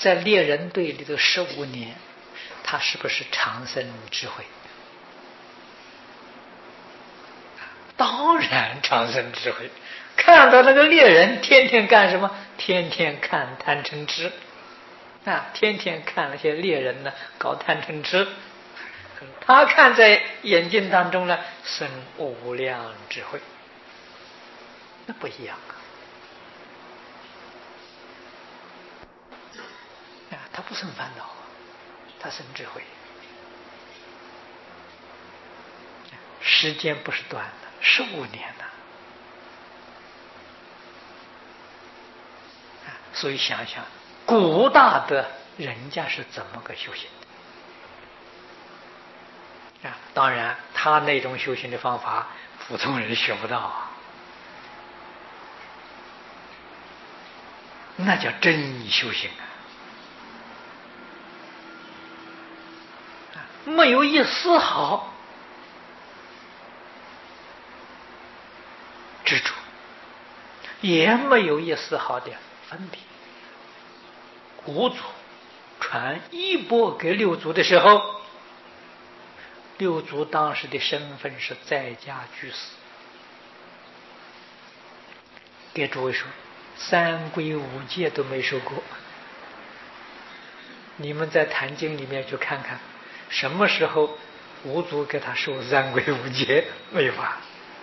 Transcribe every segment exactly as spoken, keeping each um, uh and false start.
在猎人队里头十五年，他是不是长生智慧？当然长生智慧。看到那个猎人天天干什么？天天看贪嗔痴啊，天天看那些猎人呢搞贪嗔痴，他看在眼睛当中呢生无量智慧，那不一样啊！啊，他不生烦恼，他生智慧。时间不是短的，十五年呢。所以想想古大德人家是怎么个修行的啊？当然他那种修行的方法普通人学不到啊，那叫真修行啊！没有一丝毫执着，也没有一丝毫的分别。五祖传衣钵给六祖的时候，六祖当时的身份是在家居士。给诸位说，三皈五戒都没受过。你们在《坛经》里面去看看，什么时候五祖给他受三皈五戒？没有啊。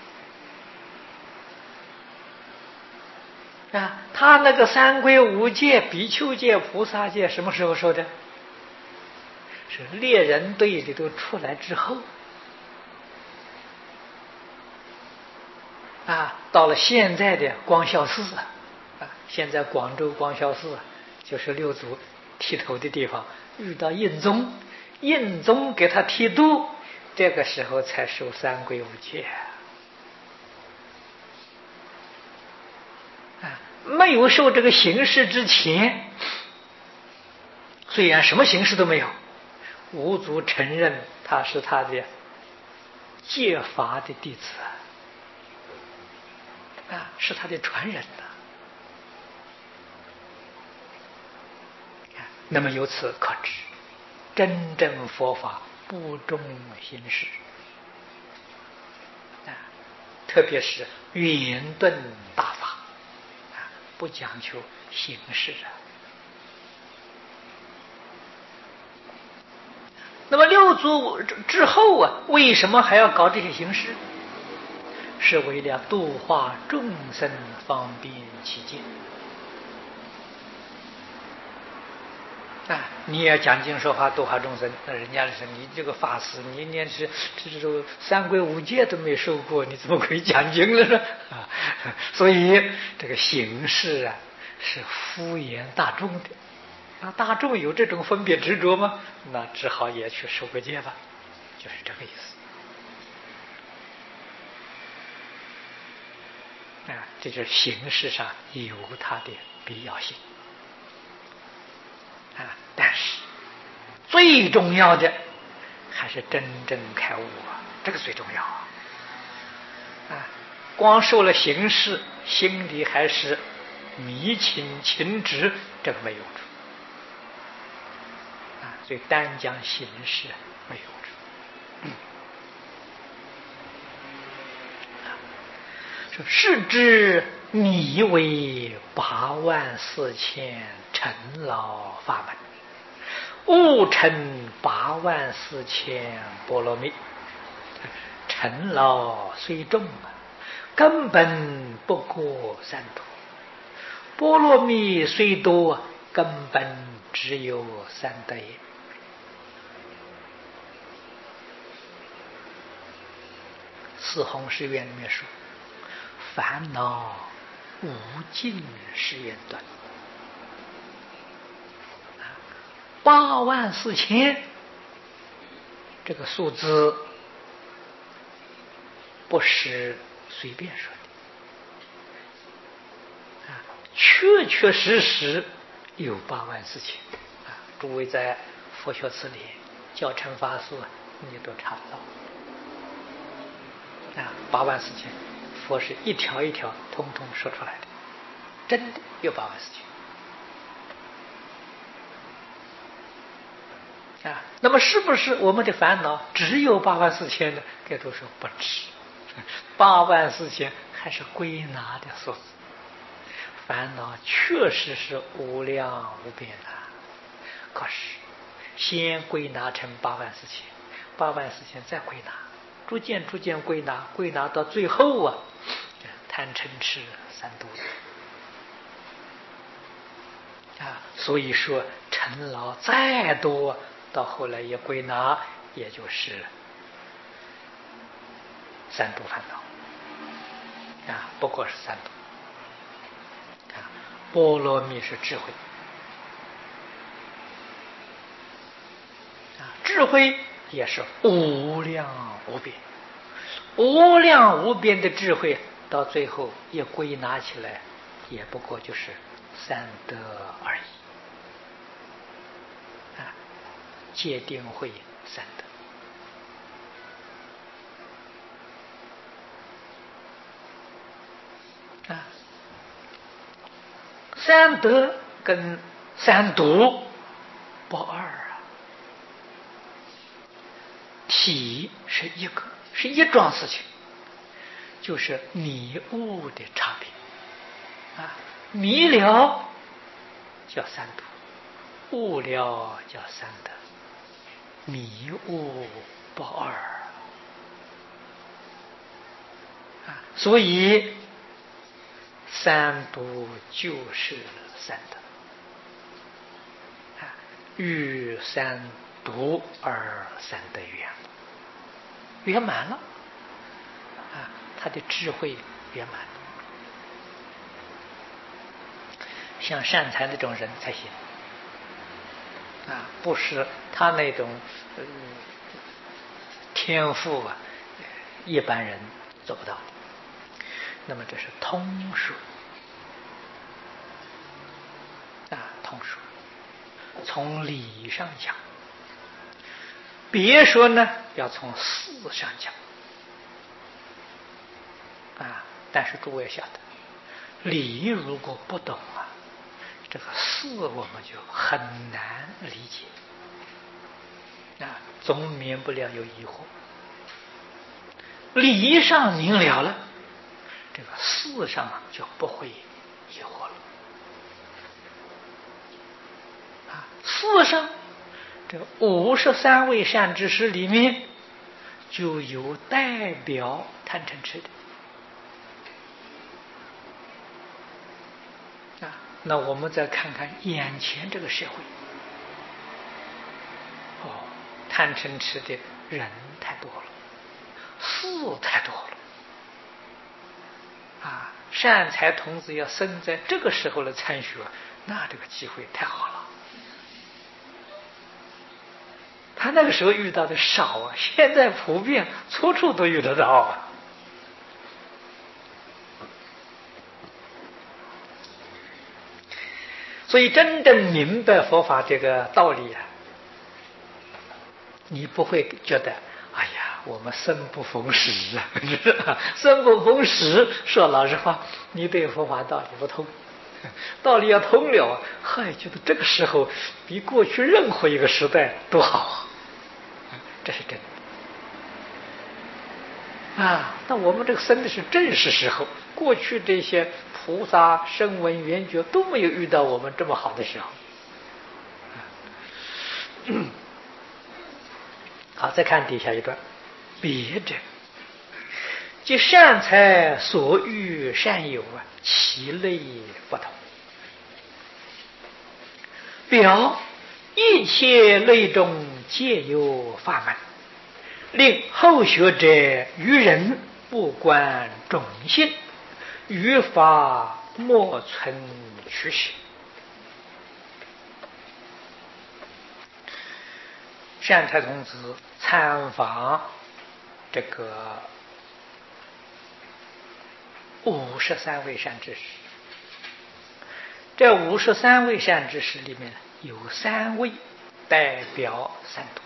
啊，他那个三皈五戒、比丘戒、菩萨戒什么时候受的？是猎人队里头出来之后。啊，到了现在的光孝寺啊，现在广州光孝寺就是六祖剃头的地方，遇到印宗，印宗给他剃度，这个时候才受三皈五戒。没有受这个形式之前，虽然什么形式都没有，五祖承认他是他的戒法的弟子啊，是他的传人的。那么由此可知，真正佛法不重形式啊，特别是圆顿大法。不讲求形式啊。那么六祖之后啊，为什么还要搞这些形式？是为了度化众生，方便起见啊！你也讲经说法度化众生，那人家说你这个法师，你连是这种三皈五戒都没受过，你怎么可以讲经了呢？啊，所以这个形式啊，是敷衍大众的。啊，大众有这种分别执着吗？那只好也去受个戒吧，就是这个意思。啊，这就是形式上有它的必要性啊，但是最重要的还是真正开悟啊，这个最重要啊！啊，光受了形式，心里还是迷情情执，这个没有用处啊，所以单讲形式没有用处。嗯说是知你为八万四千尘劳法门，悟成八万四千波罗蜜。尘劳虽重啊，根本不过三途；波罗蜜虽多，根本只有三德也。四弘誓愿里面说，烦恼无尽誓愿断，八万四千这个数字不是随便说的啊，确确实实有八万四千啊！诸位在佛学词典、教程法术啊，你都查不到啊，八万四千。佛是一条一条通通说出来的，真的有八万四千啊，那么是不是我们的烦恼只有八万四千呢？该都说不止，八万四千还是归纳的数字。烦恼确实是无量无边的，可是先归纳成八万四千，八万四千再归纳，逐渐逐渐归纳，归纳到最后啊，贪嗔痴三毒啊，所以说尘劳再多，到后来也归纳，也就是三毒烦恼啊，不过是三毒啊。波罗蜜是智慧啊，智慧也是无量无边，无量无边的智慧，到最后也归纳起来，也不过就是三德而已啊，戒定慧三德。啊，三德跟三毒不二啊，体是一个，是一桩事情，就是迷悟的差别啊，迷了叫三毒，悟了叫三德，迷悟不二啊，所以三毒就是三德啊，遇三毒而三德圆满，圆满了啊，他的智慧圆满了。像善财那种人才行啊，不是他那种、呃、天赋啊，一般人做不到的。那么这是通术啊，通术。从理上讲，别说呢，要从事上讲啊。但是诸位晓得，理如果不懂啊，这个事我们就很难理解啊，总免不了有疑惑。理上明了了，这个事上就不会疑惑了啊。事上这五十三位善知识里面，就有代表贪嗔痴的啊。那我们再看看眼前这个社会，哦，贪嗔痴的人太多了，事太多了啊。善财童子要生在这个时候来参学，那这个机会太好了。他那个时候遇到的少啊，现在普遍处处都遇得到啊。所以真正明白佛法这个道理啊，你不会觉得哎呀，我们生不逢时啊，生不逢时。说老实话，你对佛法道理不通，道理要通了，嗨，觉得这个时候比过去任何一个时代都好，这是真的啊。那我们这个生的是正是时候，过去这些菩萨声闻缘觉都没有遇到我们这么好的时候。嗯，好，再看底下一段，别者即善财所欲善友啊，其类不同。表一切类中皆有法门，令后学者于人不观种性，于法莫存取舍。善财童子参访这个五十三位善知识，这五十三位善知识里面有三位代表三毒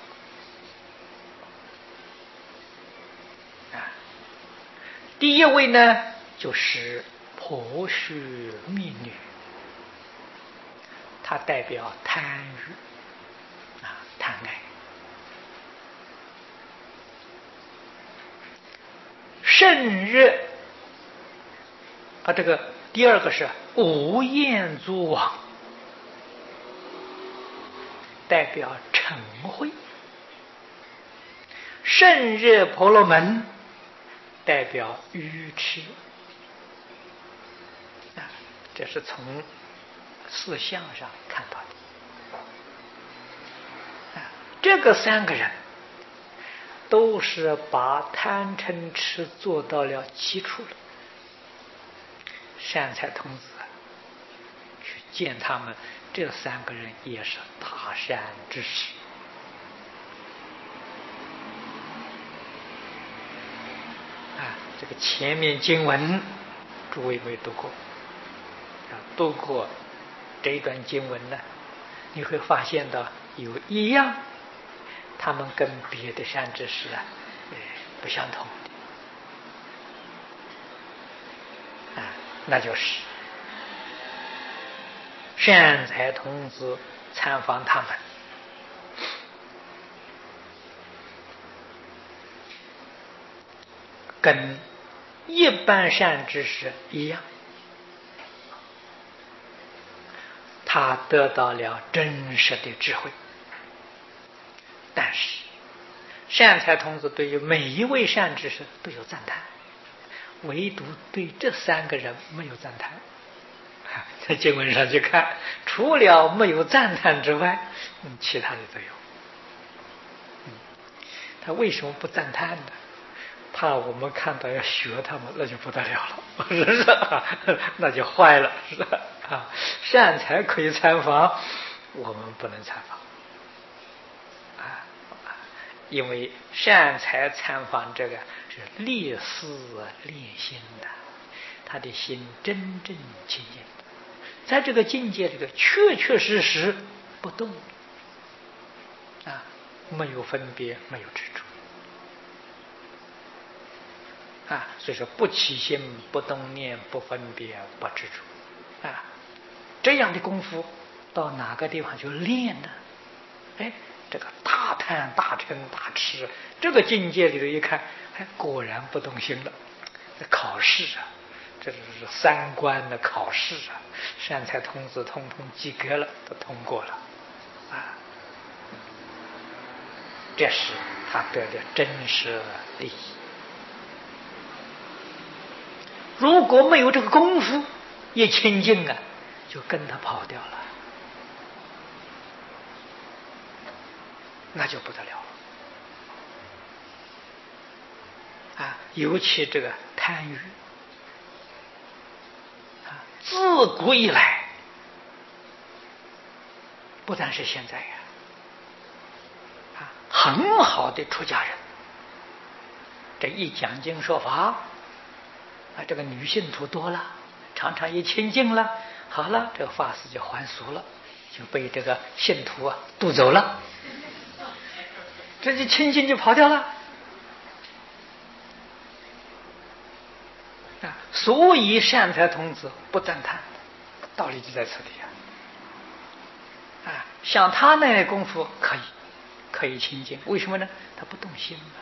啊。第一位呢，就是婆须蜜女，她代表贪欲啊，贪爱。 甚日啊，这个第二个是无厌足往，代表嗔恚；甚日婆罗门，代表愚痴。啊，这是从四相上看到的。啊，这个三个人都是把贪嗔痴做到了极处了。善财童子去见他们，这三个人也是大善之士。啊，这个前面经文诸位没读过，啊，读过这一段经文呢，你会发现到有一样，他们跟别的善知识啊，呃，不相同的，啊，那就是善财童子参访他们，跟一般善知识一样，他得到了真实的智慧。但是善财童子对于每一位善知识都有赞叹，唯独对这三个人没有赞叹。在经文上去看，除了没有赞叹之外，嗯，其他的都有。嗯，他为什么不赞叹呢？怕我们看到要学他们，那就不得了了，是不是？那就坏了，是吧？啊，善财可以参访，我们不能参访。啊，因为善财参访这个是立思练心的，他的心真正清净，在这个境界里头确确实实不动，啊，没有分别，没有执着。啊，所以说不起心，不动念，不分别，不执着，啊，这样的功夫到哪个地方去练呢？哎，这个大贪大嗔大痴，这个境界里头一看，哎，果然不动心了。这考试啊，这是三关的考试啊，善财童子通通及格了，都通过了，啊，这是他得的真实利益。如果没有这个功夫，一清净啊，就跟他跑掉了，那就不得了了啊！尤其这个贪欲啊，自古以来，不但是现在呀，啊，很好的出家人，这一讲经说法。啊，这个女信徒多了，常常一清净了，好了，这个法师就还俗了，就被这个信徒啊渡走了，这就清净就跑掉了。啊，所以善财童子不赞叹，道理就在此地啊。啊，像他那样功夫可以，可以清净，为什么呢？他不动心啊。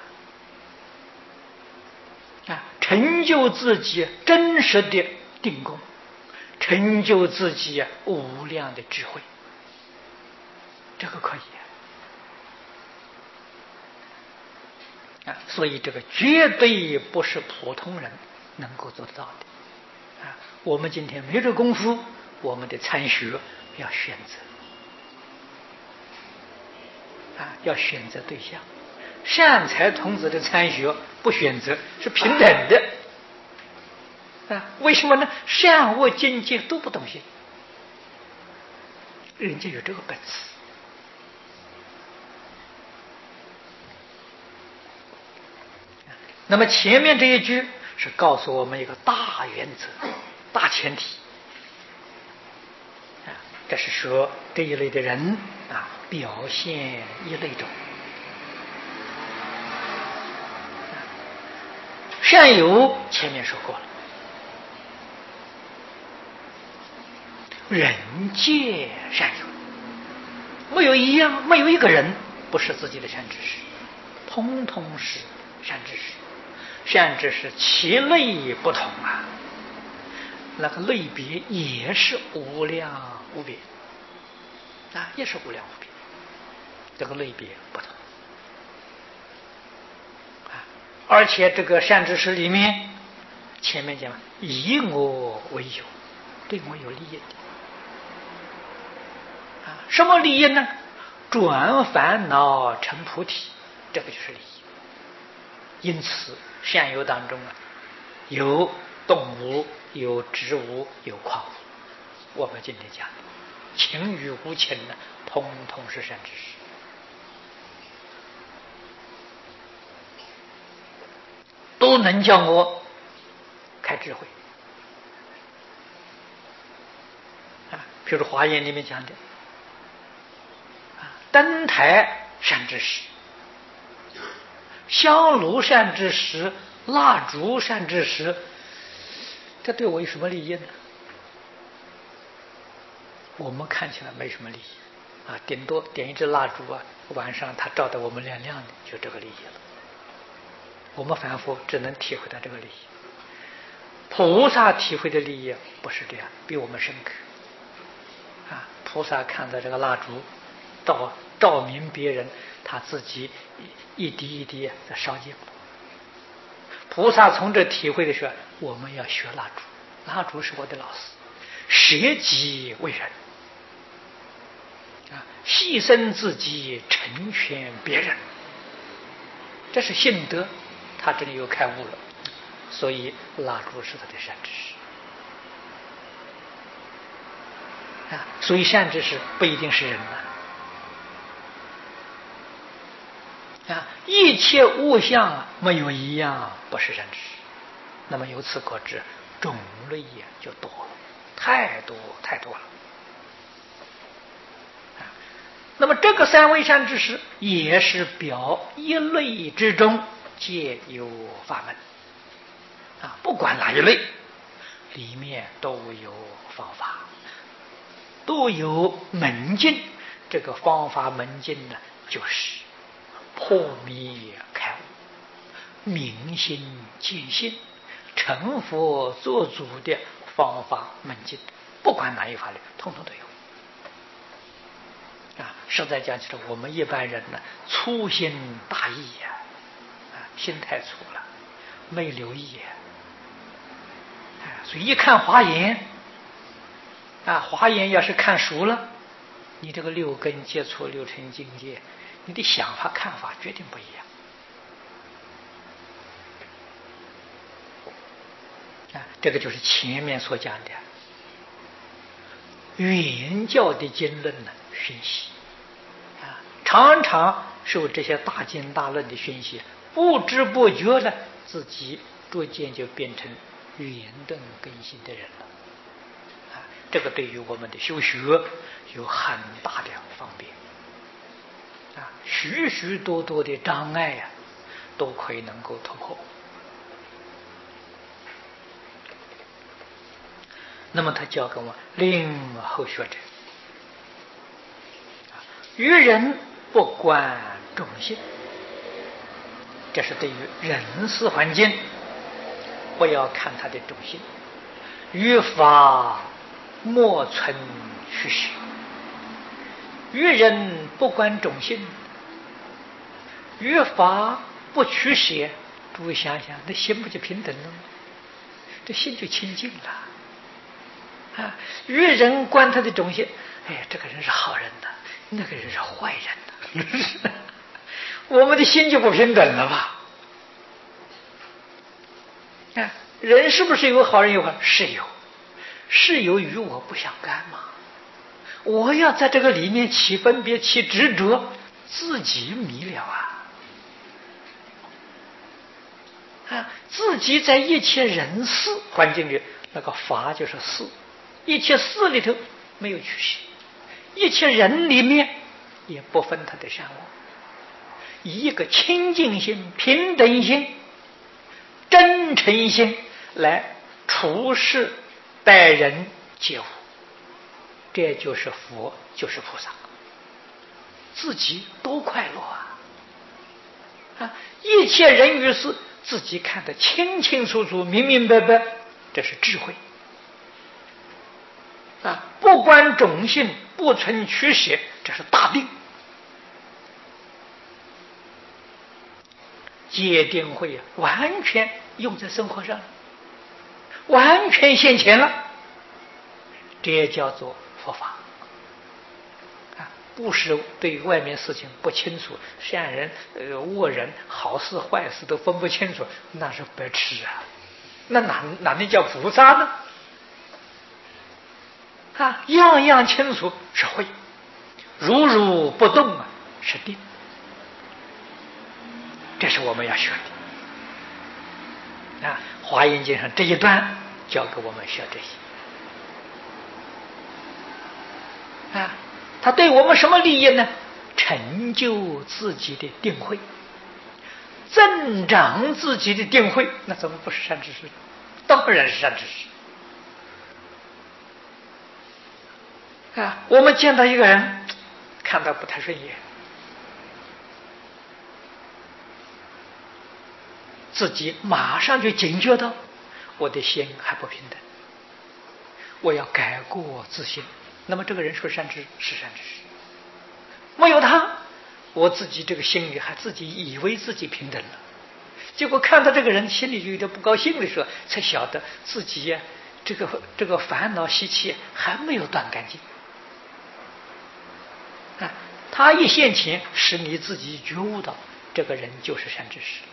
啊，成就自己真实的定功，成就自己啊无量的智慧，这个可以啊。啊，所以这个绝对不是普通人能够做得到的啊。我们今天没这功夫，我们的参学要选择啊，要选择对象。善财童子的参学不选择，是平等的啊。为什么呢？善恶境界都不动心，人家有这个本事。那么前面这一句是告诉我们一个大原则、大前提啊，这是说这一类的人啊，表现一类种。善有前面说过了，人皆善有，没有一样，没有一个人不是自己的善知识，通通是善知识。 善知识其类不同啊，那个类别也是无量无边啊，也是无量无边，这个类别不同啊。而且这个善知识里面，前面讲以我为有，对我有利益的啊，什么利益呢？转烦恼成菩提，这个就是利益。因此，善友当中啊，有动物，有植物，有矿物。我们今天讲的情与无情呢，通通是善知识，都能叫我开智慧啊。比如《华严》里面讲的啊，灯台善知识，香炉善知识，蜡烛善知识，这对我有什么利益呢？我们看起来没什么利益啊，顶多点一支蜡烛啊，晚上它照得我们亮亮的，就这个利益了。我们凡夫只能体会到这个利益，菩萨体会的利益不是这样，比我们深刻啊。菩萨看到这个蜡烛照照明别人，他自己一滴一滴在烧尽。菩萨从这体会的时候，我们要学蜡烛，蜡烛是我的老师，舍己为人啊，牺牲自己成全别人，这是信德。他这里又开悟了，所以蜡烛是他的善知识啊。所以善知识不一定是人呐啊，一切物象没有一样不是善知识。那么由此可知，种类也就多了，太多太多了啊。那么这个三位善知识也是表一类之中皆有法门啊，不管哪一类，里面都有方法，都有门径。这个方法门径呢，就是破迷开悟、明心见性、成佛做主的方法门径，不管哪一法律，通通都有啊。实在讲起来，我们一般人呢，粗心大意呀、啊，心太粗了，没留意啊。所以一看华严啊，华严要是看熟了，你这个六根接触六尘境界，你的想法看法决定不一样啊。这个就是前面所讲的原教的经论呢，熏习啊，常常受这些大经大论的熏习，不知不觉的自己逐渐就变成圆顿根性的人了啊。这个对于我们的修学有很大的方便啊，许许多多的障碍呀、啊，都可以能够突破。那么他教给我令后学者，于人不关众性，这是对于人事环境不要看他的众性。于法莫存虚实，于人不关种性，于法不取舍。诸位想想，那心不就平等了吗？这心就清净了啊！于人观他的种性，哎，这个人是好人的，那个人是坏人的，我们的心就不平等了吧？啊，人是不是有好人有坏？是有，是有，与我不相干嘛。我要在这个里面起分别、起执着，自己迷了啊！啊，自己在一切人事环境里，那个法就是事，一切事里头没有取舍，一切人里面也不分他的善恶，以一个清净心、平等心、真诚心来处事待人接物，这就是佛，就是菩萨，自己多快乐啊！啊，一切人与事自己看得清清楚楚、明明白白，这是智慧啊！不管种性，不存取舍，这是大定。戒定慧完全用在生活上，完全现前了，这也叫做佛法啊！不是对外面事情不清楚，善人、呃恶人、好事坏事都分不清楚，那是白痴啊！那哪哪能叫菩萨呢？啊，样样清楚是慧，如如不动啊是定，这是我们要学的啊！《华严经》上这一段教给我们学这些啊，他对我们什么利益呢？成就自己的定慧，增长自己的定慧，那怎么不是善知识？当然是善知识啊！我们见到一个人，看到不太顺眼，自己马上就警觉到，我的心还不平等，我要改过自新。那么这个人是善知识，是善知识。没有他，我自己这个心里还自己以为自己平等了，结果看到这个人心里就有点不高兴的时候，才晓得自己呀、啊，这个这个烦恼习气还没有断干净啊。他一现前，使你自己觉悟到，这个人就是善知识。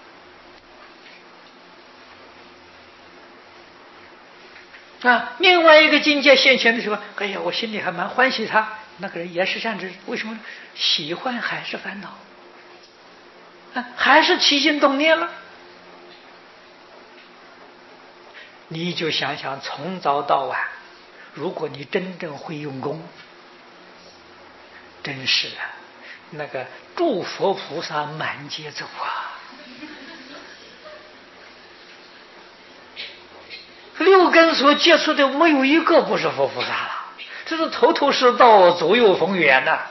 啊，另外一个境界现前的时候，哎呀，我心里还蛮欢喜他，那个人也是善知识。为什么呢？喜欢还是烦恼啊？还是起心动念了？你就想想，从早到晚，如果你真正会用功，真是啊，那个诸佛菩萨满街走啊！六根所接触的没有一个不是佛菩萨了，这是头头是道，左右逢源呐、啊。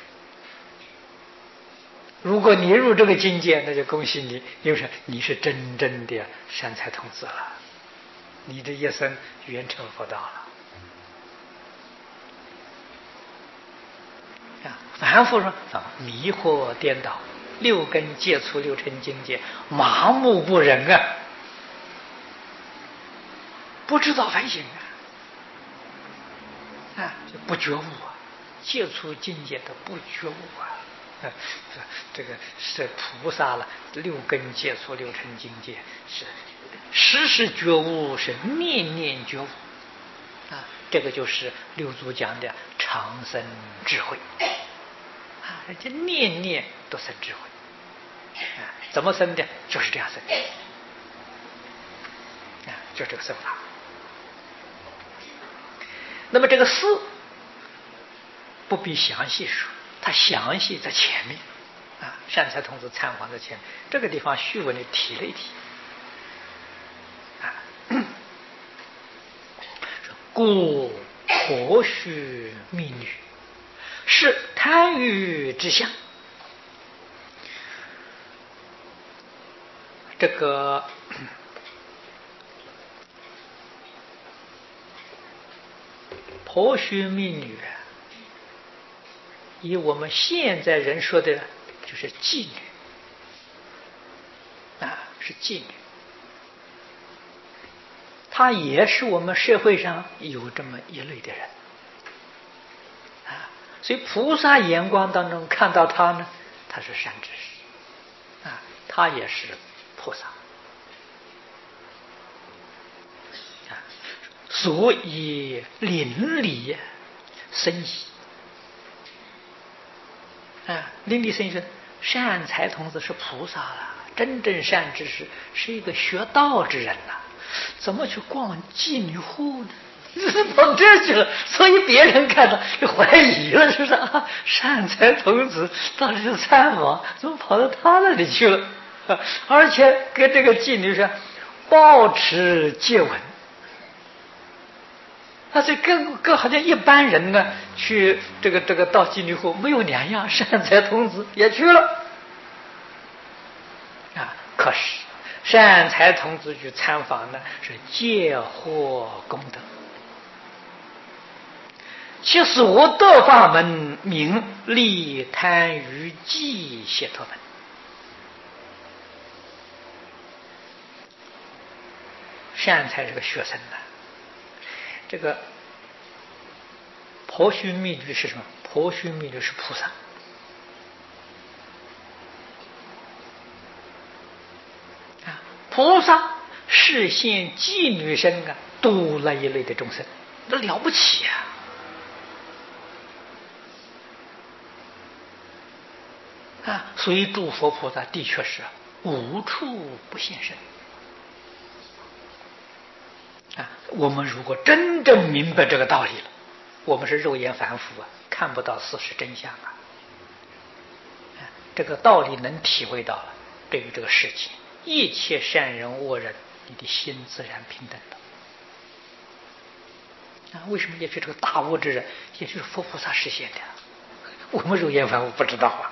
如果你入这个境界，那就恭喜你，因为你是真正的善财童子了，你这一生圆成佛道了。啊，凡夫说啊，迷惑颠倒，六根接触六尘境界，麻木不仁啊，不知道反省啊，啊，就不觉悟啊，接触境界的不觉悟啊。这个是菩萨了，六根接触六尘境界，是时时觉悟，是念念觉悟啊。这个就是六祖讲的长生智慧啊，人家念念都生智慧啊。怎么生的？就是这样生的啊，就这个生法。那么这个事不必详细说，它详细在前面啊，善财童子参访在前面，这个地方虚文的提了一提啊。故婆须密女，是贪欲之相。这个婆须密女，以我们现在人说的，就是妓女啊，是妓女。她也是我们社会上有这么一类的人啊，所以菩萨眼光当中看到她呢，她是善知识啊，她也是菩萨啊，所以邻里生喜啊，邻里生喜，善财童子是菩萨了，真正善知识是一个学道之人了，怎么去逛妓女户呢？跑这去了，所以别人看到就怀疑了，是不是啊？善财童子到底是参访，怎么跑到他那里去了？而且跟这个妓女说保持接吻，那这跟跟好像一般人呢去这个这个到妓女户没有两样，善财童子也去了啊。可是善财童子去参访呢，是借获功德。其所得法门名利贪愚忌解脱门。善财这个学生呢，这个婆须密律是什么？婆须密律是菩萨。啊，菩萨示现妓女身啊，度那一类的众生，那了不起啊！啊，所以诸佛菩萨的确是无处不现身。啊，我们如果真正明白这个道理了，我们是肉眼凡夫啊，看不到事实真相啊。啊，这个道理能体会到了，对于这个世界一切善人恶人，你的心自然平等的。啊，为什么也许这个大悟之人，也就是佛菩萨实现的，我们肉眼凡夫不知道啊。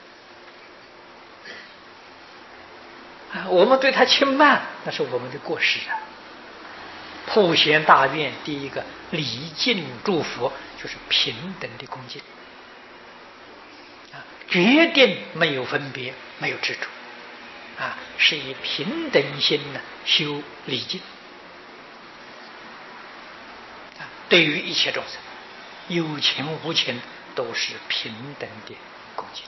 啊，我们对他轻慢，那是我们的过失啊。普贤大愿第一个礼敬诸佛，就是平等的恭敬啊，决定没有分别，没有执着啊，是以平等心呢修礼敬啊，对于一切众生，有情无情，都是平等的恭敬。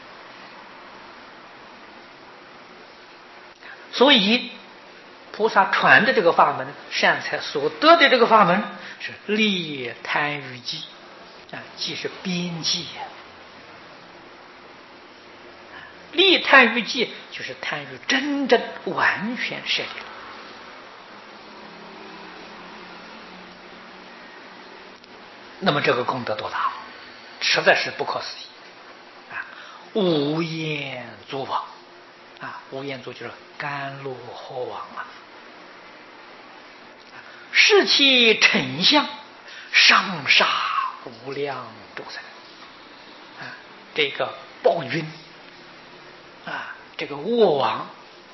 所以菩萨传的这个法门，善财所得的这个法门是利贪愚忌啊，忌是边际啊。利贪愚忌就是贪欲真正完全舍离了。那么这个功德多大，实在是不可思议啊！无厌足往啊，无厌足就是甘露河往啊。视其丞相，上杀无量众生啊！这个暴君啊，这个恶王，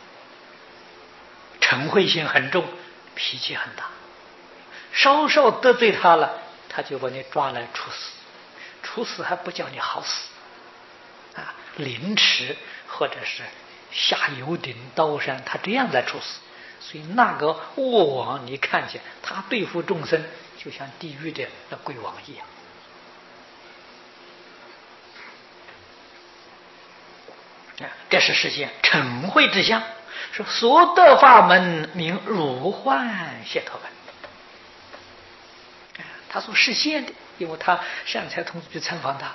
嗔恚心很重，脾气很大，稍稍得罪他了，他就把你抓来处死，处死还不叫你好死啊，凌迟或者是下油鼎刀山，他这样来处死。所以那个恶王，你看见他对付众生，就像地狱的那鬼王一样。这是实现嗔恚之相，说所得法门名如幻解脱门。他所实现的，因为他善财童子去参访他，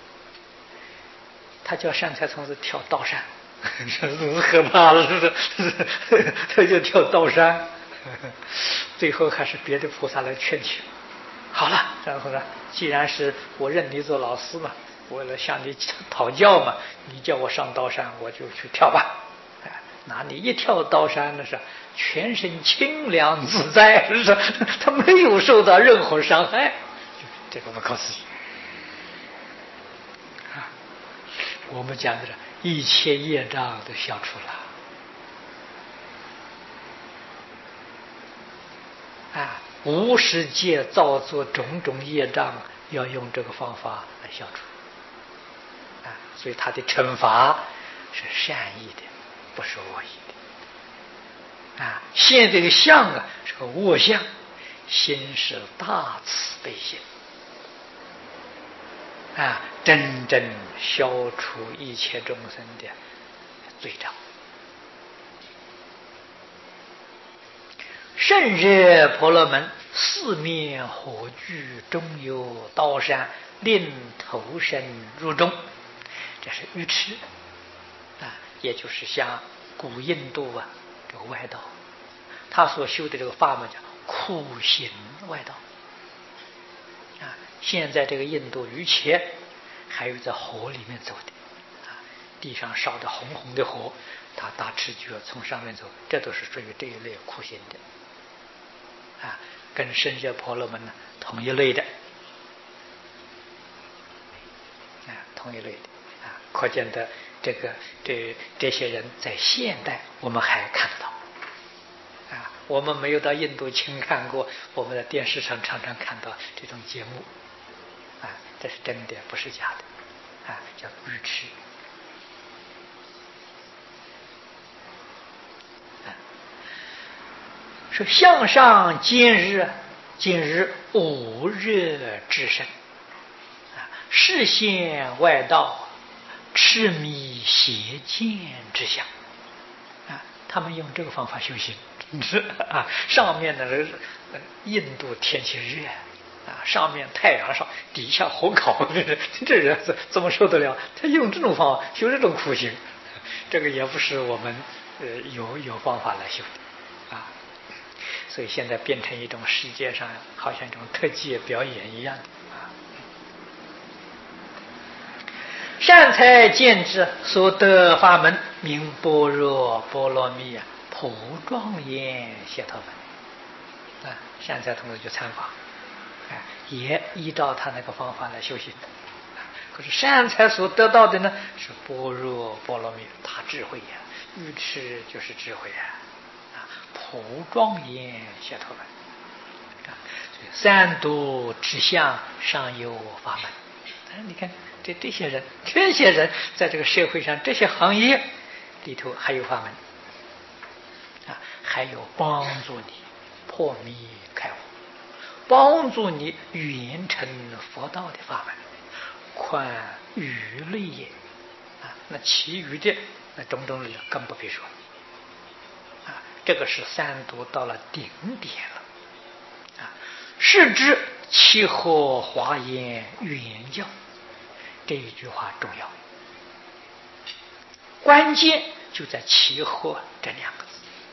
他叫善财童子跳道山。可怕了，是是，他就跳道山，最后还是别的菩萨来劝去。好了，然后呢，既然是我认你做老师嘛，为了向你讨教嘛，你叫我上道山，我就去跳吧。那你一跳道山，那是全身清凉自在，是他没有受到任何伤害，这个不可思议。我们讲的是一切业障都消除了啊！无始界造作种种业障，要用这个方法来消除啊！所以他的惩罚是善意的，不是恶意的啊！现在的相啊是个恶相，心是大慈悲心啊，真正消除一切众生的罪障。甚至婆罗门四面火炬，中有刀山，令投身入中。这是愚痴啊，也就是像古印度啊这个外道，他所修的这个法门叫苦行外道啊。现在这个印度于前还有在火里面走的啊，地上烧的红红的火，他打赤脚从上面走，这都是属于这一类苦行的啊，跟深觉婆罗门呢同一类的啊，同一类的啊，可见的这个这这些人在现代我们还看得到。啊，我们没有到印度去看过，我们在电视上常常看到这种节目，啊，这是真的，不是假的，啊，叫愚痴。啊，说向上见日，见日无热之身，啊，视现外道，痴迷邪见之相，啊，他们用这个方法修行。是啊，上面的印度天气热啊，上面太阳上，底下火烤，这人怎么受得了？他用这种方法修这种苦行，这个也不是我们呃有有方法来修的啊。所以现在变成一种世界上好像一种特技表演一样的啊。善财见智所得法门，名般若波罗蜜啊。普庄严解脱门啊，善财童子就参访，哎，也依照他那个方法来修行的。可是善财所得到的呢，是般若波罗蜜大智慧呀，愚痴就是智慧呀，啊，普庄严解脱门啊，三毒之相上有法门。哎，你看这这些人，这些人在这个社会上，这些行业里头还有法门。啊，还有帮助你破迷开悟，帮助你圆成佛道的法门，宽娱类也啊，那其余的那种种类更不必说啊。这个是三毒到了顶点了啊。是知其和华严圆教，这一句话重要，关键就在其和这两个字。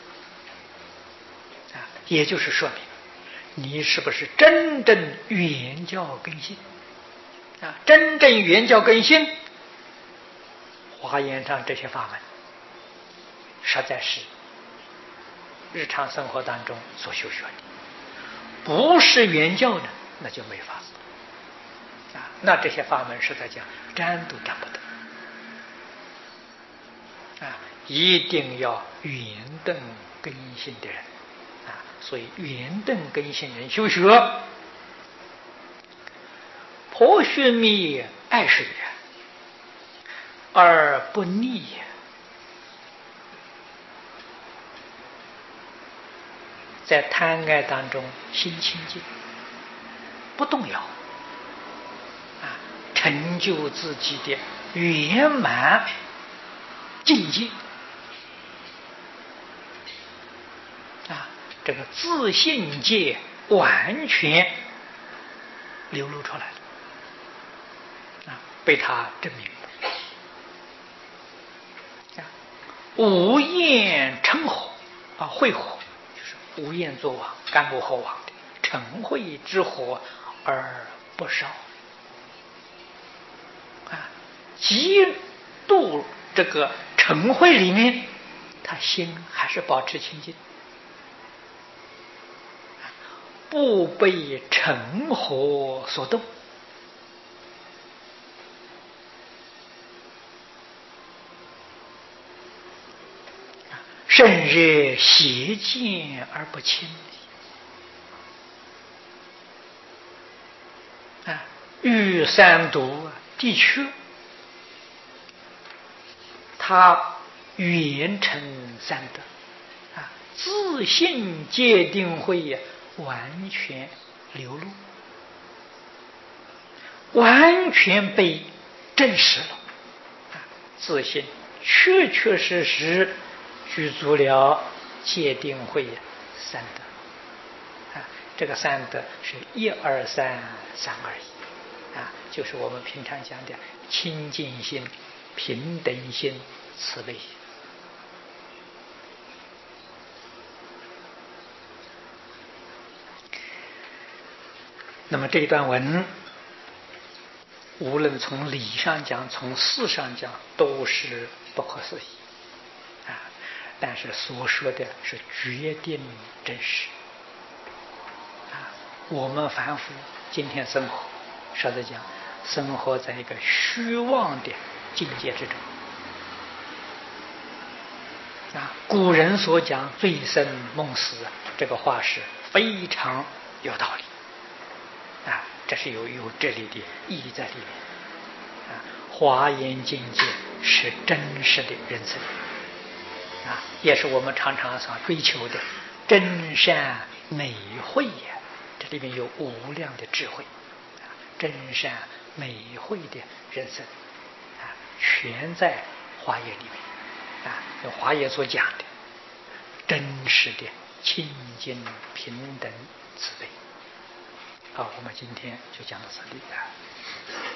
也就是说明你是不是真正圆教根性啊？真正圆教根性，华严上这些法门实在是日常生活当中所修学的，不是圆教的那就没法子啊。那这些法门实在讲沾都沾不得啊，一定要圆顿根性的人。啊，所以圆顿根性人修学，婆须弥爱是也，而不逆也。在贪爱当中心清净，不动摇，啊，成就自己的圆满境界。啊，这个自信界完全流露出来了，啊，被他证明了。啊，无厌嗔火啊，慧火就是无厌作王，干不后王的嗔恚之火而不烧啊，极度这个嗔恚里面，他心还是保持清净。不被嗔火所动，甚日邪见而不侵啊，遇三毒的确，他圆成三德啊，自信界定慧呀，完全流露，完全被证实了啊，自信确确实实具足了界定慧三德啊，这个三德是一二三三二一啊，就是我们平常讲的清净心、平等心、慈悲心。那么这一段文，无论从理上讲，从事上讲，都是不可思议啊！但是所说的是决定真实啊！我们凡夫今天生活，实在讲，生活在一个虚妄的境界之中啊，古人所讲醉生梦死，这个话是非常有道理啊，这是有有这里的意义在里面啊。华严境界是真实的人生啊，也是我们常常所追求的真善美慧呀，这里面有无量的智慧啊，真善美慧的人生啊，全在华严里面啊，有华严所讲的真实的清净平等慈悲。好，我们今天就讲到这里了。